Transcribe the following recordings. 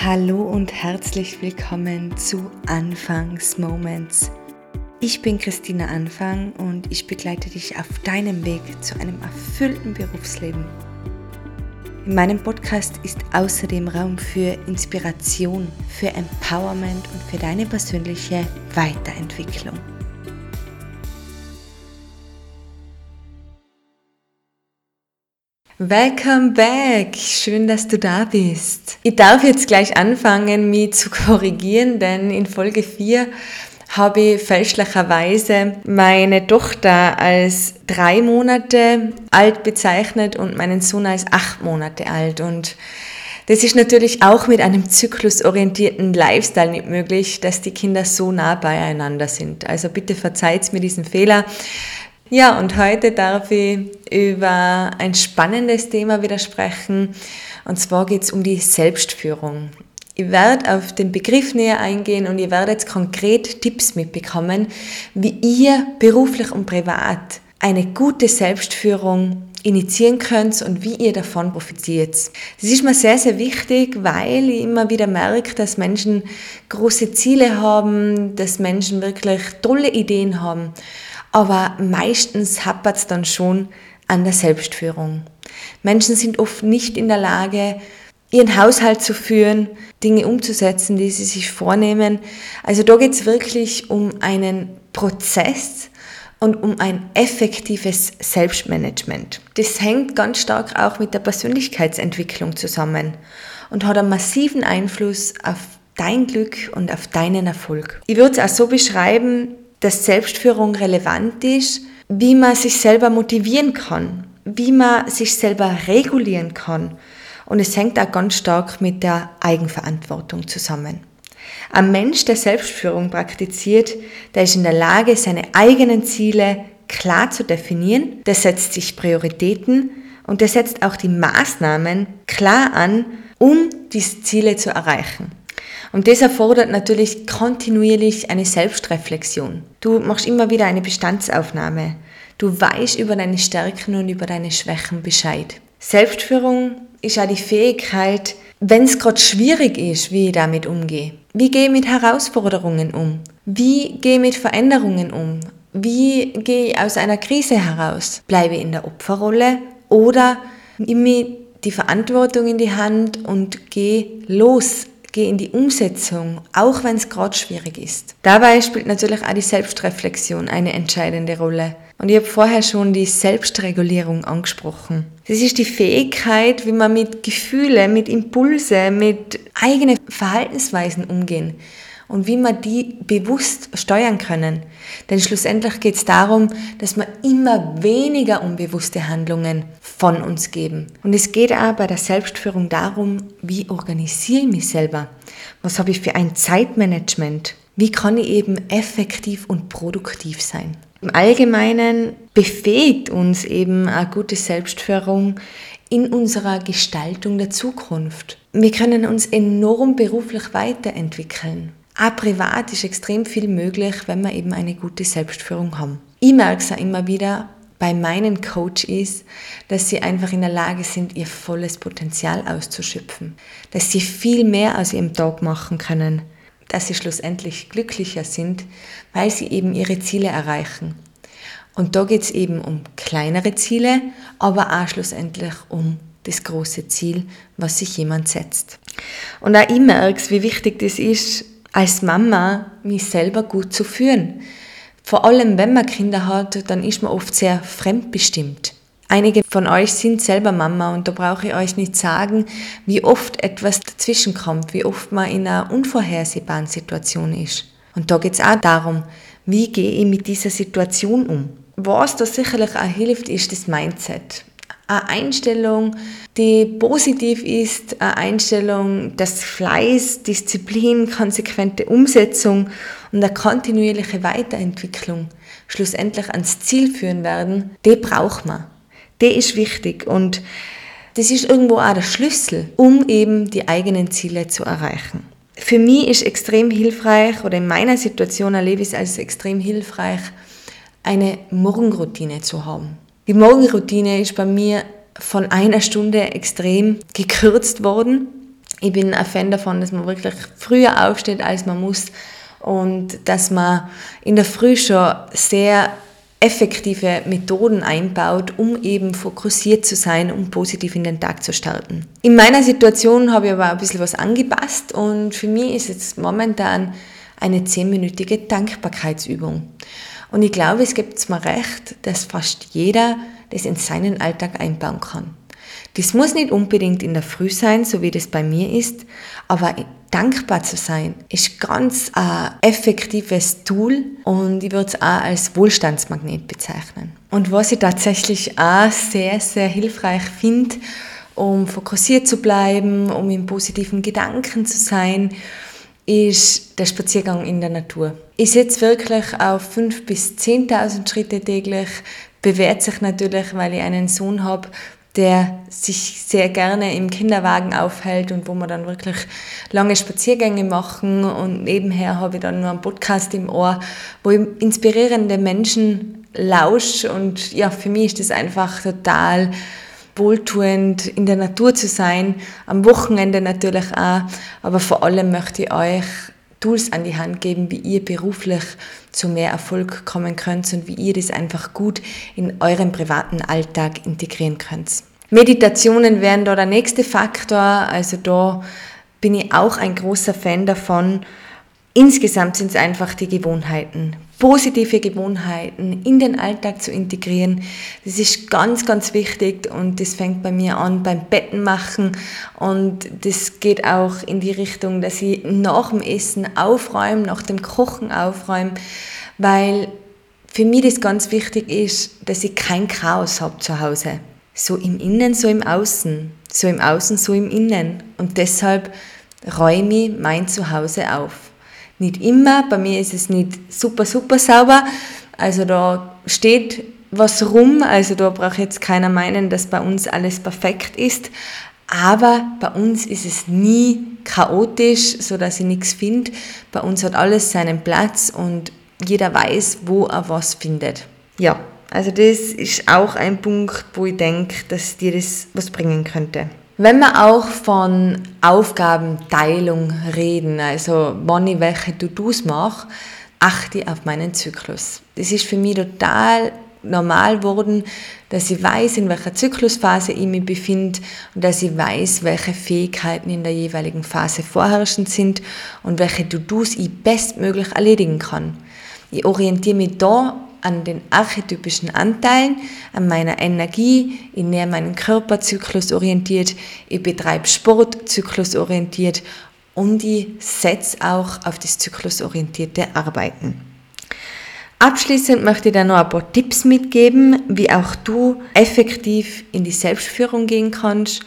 Hallo und herzlich willkommen zu Anfangsmoments. Ich bin Christina Anfang und ich begleite dich auf deinem Weg zu einem erfüllten Berufsleben. In meinem Podcast ist außerdem Raum für Inspiration, für Empowerment und für deine persönliche Weiterentwicklung. Welcome back! Schön, dass du da bist. Ich darf jetzt gleich anfangen, mich zu korrigieren, denn in Folge 4 habe ich fälschlicherweise meine Tochter als 3 Monate alt bezeichnet und meinen Sohn als 8 Monate alt. Und das ist natürlich auch mit einem zyklusorientierten Lifestyle nicht möglich, dass die Kinder so nah beieinander sind. Also bitte verzeiht mir diesen Fehler. Ja, und heute darf ich über ein spannendes Thema wieder sprechen, und zwar geht es um die Selbstführung. Ich werde auf den Begriff näher eingehen und ihr werdet konkret Tipps mitbekommen, wie ihr beruflich und privat eine gute Selbstführung initiieren könnt und wie ihr davon profitiert. Das ist mir sehr, sehr wichtig, weil ich immer wieder merke, dass Menschen große Ziele haben, dass Menschen wirklich tolle Ideen haben. Aber meistens hapert es dann schon an der Selbstführung. Menschen sind oft nicht in der Lage, ihren Haushalt zu führen, Dinge umzusetzen, die sie sich vornehmen. Also da geht es wirklich um einen Prozess und um ein effektives Selbstmanagement. Das hängt ganz stark auch mit der Persönlichkeitsentwicklung zusammen und hat einen massiven Einfluss auf dein Glück und auf deinen Erfolg. Ich würde es auch so beschreiben, dass Selbstführung relevant ist, wie man sich selber motivieren kann, wie man sich selber regulieren kann. Und es hängt auch ganz stark mit der Eigenverantwortung zusammen. Ein Mensch, der Selbstführung praktiziert, der ist in der Lage, seine eigenen Ziele klar zu definieren, der setzt sich Prioritäten und der setzt auch die Maßnahmen klar an, um diese Ziele zu erreichen. Und das erfordert natürlich kontinuierlich eine Selbstreflexion. Du machst immer wieder eine Bestandsaufnahme. Du weißt über deine Stärken und über deine Schwächen Bescheid. Selbstführung ist auch die Fähigkeit, wenn es gerade schwierig ist, wie ich damit umgehe. Wie gehe ich mit Herausforderungen um? Wie gehe ich mit Veränderungen um? Wie gehe ich aus einer Krise heraus? Bleibe ich in der Opferrolle oder nehme ich die Verantwortung in die Hand und gehe los? Gehe in die Umsetzung, auch wenn es gerade schwierig ist. Dabei spielt natürlich auch die Selbstreflexion eine entscheidende Rolle. Und ich habe vorher schon die Selbstregulierung angesprochen. Das ist die Fähigkeit, wie man mit Gefühlen, mit Impulsen, mit eigenen Verhaltensweisen umgehen und wie man die bewusst steuern können. Denn schlussendlich geht es darum, dass wir immer weniger unbewusste Handlungen von uns geben. Und es geht auch bei der Selbstführung darum, wie organisiere ich mich selber? Was habe ich für ein Zeitmanagement? Wie kann ich eben effektiv und produktiv sein? Im Allgemeinen befähigt uns eben eine gute Selbstführung in unserer Gestaltung der Zukunft. Wir können uns enorm beruflich weiterentwickeln. Auch privat ist extrem viel möglich, wenn wir eben eine gute Selbstführung haben. Ich merke es auch immer wieder bei meinen Coaches, dass sie einfach in der Lage sind, ihr volles Potenzial auszuschöpfen. Dass sie viel mehr aus ihrem Tag machen können. Dass sie schlussendlich glücklicher sind, weil sie eben ihre Ziele erreichen. Und da geht es eben um kleinere Ziele, aber auch schlussendlich um das große Ziel, was sich jemand setzt. Und auch ich merke es, wie wichtig das ist, als Mama mich selber gut zu führen. Vor allem, wenn man Kinder hat, dann ist man oft sehr fremdbestimmt. Einige von euch sind selber Mama und da brauche ich euch nicht sagen, wie oft etwas dazwischen kommt, wie oft man in einer unvorhersehbaren Situation ist. Und da geht es auch darum, wie gehe ich mit dieser Situation um. Was da sicherlich auch hilft, ist das Mindset. Eine Einstellung, die positiv ist, eine Einstellung, dass Fleiß, Disziplin, konsequente Umsetzung und eine kontinuierliche Weiterentwicklung schlussendlich ans Ziel führen werden, die braucht man. Die ist wichtig und das ist irgendwo auch der Schlüssel, um eben die eigenen Ziele zu erreichen. Für mich ist extrem hilfreich, oder in meiner Situation erlebe ich es als extrem hilfreich, eine Morgenroutine zu haben. Die Morgenroutine ist bei mir von 1 Stunde extrem gekürzt worden. Ich bin ein Fan davon, dass man wirklich früher aufsteht, als man muss und dass man in der Früh schon sehr effektive Methoden einbaut, um eben fokussiert zu sein, um positiv in den Tag zu starten. In meiner Situation habe ich aber ein bisschen was angepasst und für mich ist jetzt momentan eine 10-minütige Dankbarkeitsübung. Und ich glaube, es gibt mir recht, dass fast jeder das in seinen Alltag einbauen kann. Das muss nicht unbedingt in der Früh sein, so wie das bei mir ist, aber dankbar zu sein, ist ganz ein effektives Tool und ich würde es auch als Wohlstandsmagnet bezeichnen. Und was ich tatsächlich auch sehr, sehr hilfreich finde, um fokussiert zu bleiben, um in positiven Gedanken zu sein, ist der Spaziergang in der Natur. Ich setze wirklich auf 5.000 bis 10.000 Schritte täglich, bewährt sich natürlich, weil ich einen Sohn habe, der sich sehr gerne im Kinderwagen aufhält und wo wir dann wirklich lange Spaziergänge machen und nebenher habe ich dann nur einen Podcast im Ohr, wo ich inspirierende Menschen lausche und ja, für mich ist das einfach total wohltuend, in der Natur zu sein, am Wochenende natürlich auch, aber vor allem möchte ich euch Tools an die Hand geben, wie ihr beruflich zu mehr Erfolg kommen könnt und wie ihr das einfach gut in euren privaten Alltag integrieren könnt. Meditationen wären da der nächste Faktor, also da bin ich auch ein großer Fan davon. Insgesamt sind es einfach die Gewohnheiten, positive Gewohnheiten in den Alltag zu integrieren. Das ist ganz, ganz wichtig und das fängt bei mir an beim Bettenmachen und das geht auch in die Richtung, dass ich nach dem Essen aufräume, nach dem Kochen aufräume, weil für mich das ganz wichtig ist, dass ich kein Chaos habe zu Hause. So im Innen, so im Außen, so im Außen, so im Innen und deshalb räume ich mein Zuhause auf. Nicht immer, bei mir ist es nicht super, super sauber, also da steht was rum, also da braucht jetzt keiner meinen, dass bei uns alles perfekt ist, aber bei uns ist es nie chaotisch, so dass ich nichts finde. Bei uns hat alles seinen Platz und jeder weiß, wo er was findet. Ja, also das ist auch ein Punkt, wo ich denke, dass dir das was bringen könnte. Wenn wir auch von Aufgabenteilung reden, also wann ich welche To-Dos mache, achte ich auf meinen Zyklus. Das ist für mich total normal geworden, dass ich weiß, in welcher Zyklusphase ich mich befinde und dass ich weiß, welche Fähigkeiten in der jeweiligen Phase vorherrschend sind und welche To-Dos ich bestmöglich erledigen kann. Ich orientiere mich da an den archetypischen Anteilen, an meiner Energie, ich nähere meinen Körperzyklus orientiert, ich betreibe Sport zyklusorientiert und ich setze auch auf das zyklusorientierte Arbeiten. Abschließend möchte ich dir noch ein paar Tipps mitgeben, wie auch du effektiv in die Selbstführung gehen kannst.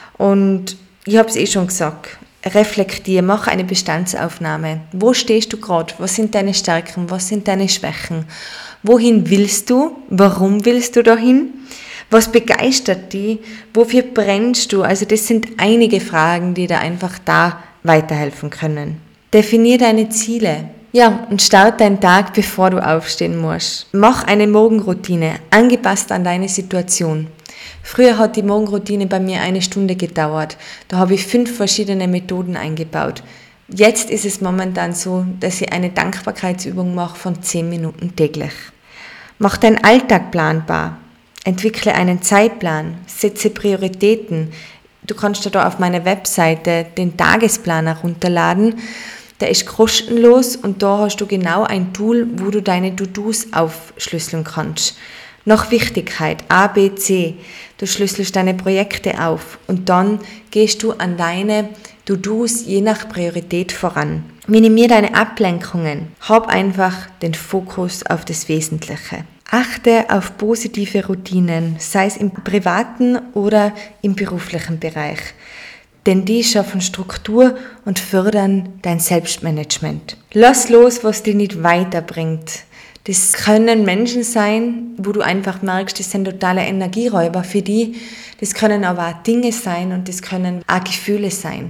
Und ich habe es schon gesagt, reflektiere, mach eine Bestandsaufnahme. Wo stehst du gerade? Was sind deine Stärken? Was sind deine Schwächen? Wohin willst du? Warum willst du dahin? Was begeistert dich? Wofür brennst du? Also das sind einige Fragen, die dir einfach da weiterhelfen können. Definier deine Ziele. Ja, und start deinen Tag, bevor du aufstehen musst. Mach eine Morgenroutine, angepasst an deine Situation. Früher hat die Morgenroutine bei mir 1 Stunde gedauert. Da habe ich 5 verschiedene Methoden eingebaut. Jetzt ist es momentan so, dass ich eine Dankbarkeitsübung mache von 10 Minuten täglich. Mach deinen Alltag planbar. Entwickle einen Zeitplan. Setze Prioritäten. Du kannst dir da auf meiner Webseite den Tagesplan herunterladen. Der ist kostenlos und da hast du genau ein Tool, wo du deine To-Dos aufschlüsseln kannst. Nach Wichtigkeit, A, B, C. Du schlüsselst deine Projekte auf und dann gehst du an deine To-Dos je nach Priorität voran. Minimier deine Ablenkungen. Hab einfach den Fokus auf das Wesentliche. Achte auf positive Routinen, sei es im privaten oder im beruflichen Bereich. Denn die schaffen Struktur und fördern dein Selbstmanagement. Lass los, was dich nicht weiterbringt. Das können Menschen sein, wo du einfach merkst, das sind totale Energieräuber für die. Das können aber auch Dinge sein und das können auch Gefühle sein.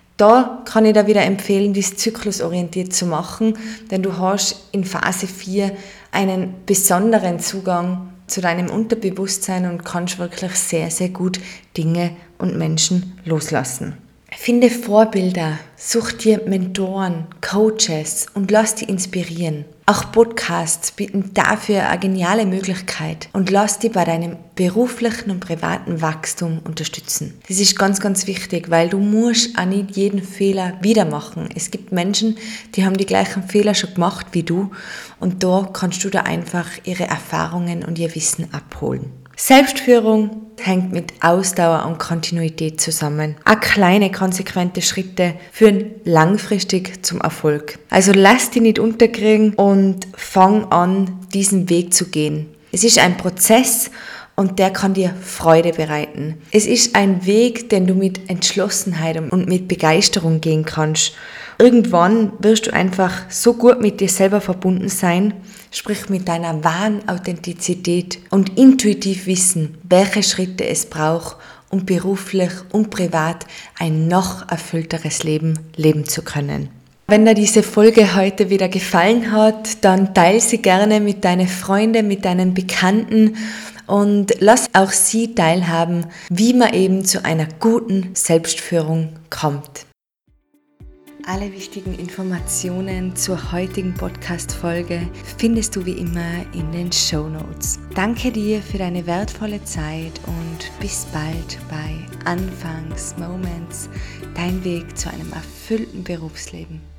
Da kann ich dir wieder empfehlen, das zyklusorientiert zu machen, denn du hast in Phase 4 einen besonderen Zugang zu deinem Unterbewusstsein und kannst wirklich sehr, sehr gut Dinge und Menschen loslassen. Finde Vorbilder, such dir Mentoren, Coaches und lass dich inspirieren. Auch Podcasts bieten dafür eine geniale Möglichkeit und lass dich bei deinem beruflichen und privaten Wachstum unterstützen. Das ist ganz, ganz wichtig, weil du musst auch nicht jeden Fehler wieder machen. Es gibt Menschen, die haben die gleichen Fehler schon gemacht wie du und da kannst du da einfach ihre Erfahrungen und ihr Wissen abholen. Selbstführung hängt mit Ausdauer und Kontinuität zusammen. Auch kleine, konsequente Schritte führen langfristig zum Erfolg. Also lass dich nicht unterkriegen und fang an, diesen Weg zu gehen. Es ist ein Prozess und der kann dir Freude bereiten. Es ist ein Weg, den du mit Entschlossenheit und mit Begeisterung gehen kannst. Irgendwann wirst du einfach so gut mit dir selber verbunden sein, sprich mit deiner wahren Authentizität und intuitiv wissen, welche Schritte es braucht, um beruflich und privat ein noch erfüllteres Leben leben zu können. Wenn dir diese Folge heute wieder gefallen hat, dann teile sie gerne mit deinen Freunden, mit deinen Bekannten und lass auch sie teilhaben, wie man eben zu einer guten Selbstführung kommt. Alle wichtigen Informationen zur heutigen Podcast-Folge findest du wie immer in den Shownotes. Danke dir für deine wertvolle Zeit und bis bald bei Anfangs Moments, dein Weg zu einem erfüllten Berufsleben.